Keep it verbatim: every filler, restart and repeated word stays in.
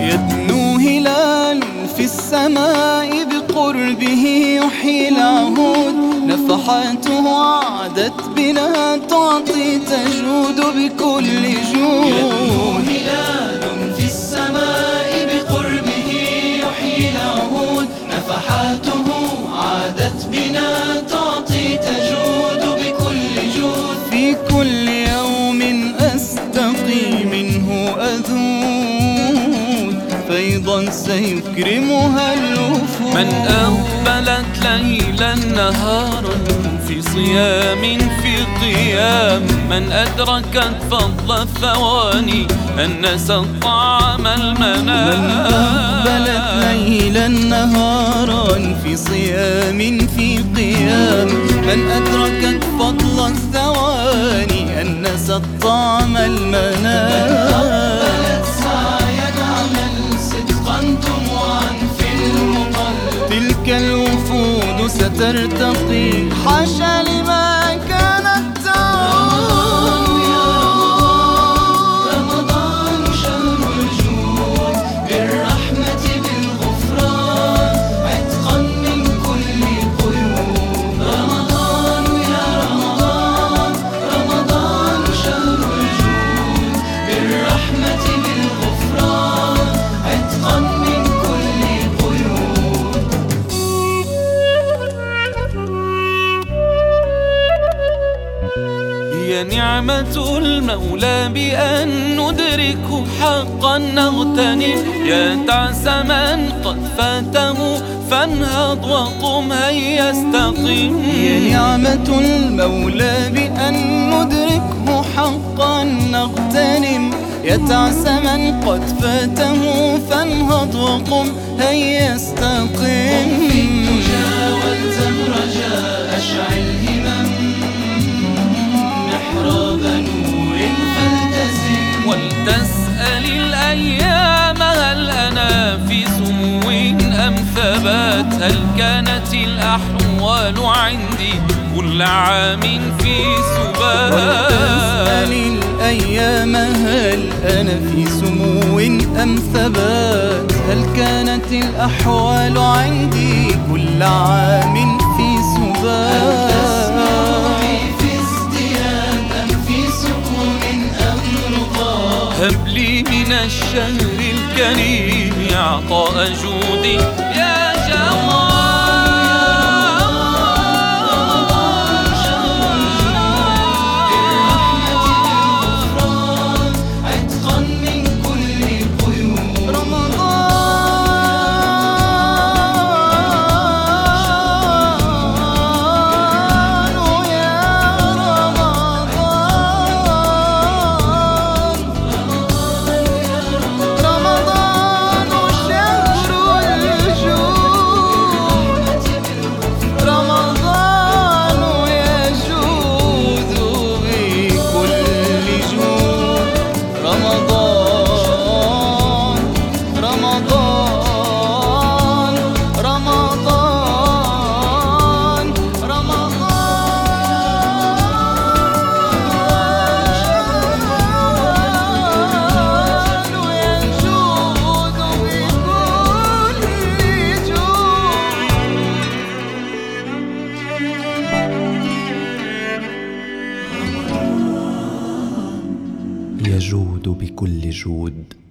يدنو هلال في السماء بقربه يحيي العهود، نفحاته عادت بنا تعطي تجود بكل جود. يدنو هلال في السماء بقربه يحيي العهود، نفحاته عادت بنا تعطي تجود بكل جود. في كل يوم أستقي منه أذود، فيضا سيكرمها الوفود. من أقبلت ليلا نهارا في صيام في قيام، من أدركت فضل الثواني أنست طعم المنام. من أقبلت ليلا نهارا في صيام في قيام، من أدركت فضل الثواني أنست طعم المنام. من أقبلت سعيا عمل صدقا دموعا في المقلب، تلك الوفود سترتقي حاشا لما كانت تعود. رمضان شهر الجود بالرحمة بالغفران، عتقا من كل قيود. رمضان يا رمضان، رمضان شهر الجود بالرحمة بالغفران، عتقا من كل قيود. هي نعمة المولى بأن ندرك حقا نغتنم، يا تعس من قد فاته فانهض وقم هيا استقم. هي نعمة المولى بأن ندركه حقا نغتنم، يا تعس من قد فاته فانهض وقم هيا استقم. تجاوز رجاء أشعل همم، محراب نور فالتزم. ولتسأل الأيام هل أنا في سمو أم ثبات، هل كانت الأحوال عندي كل عام في سبات. ولتسأل الأيام هل أنا في سمو أم ثبات، هل كانت الأحوال عندي كل عام في سبات. هب لي من الشهر الكريم عطاء جودي يا جواد. يجود بكل جود.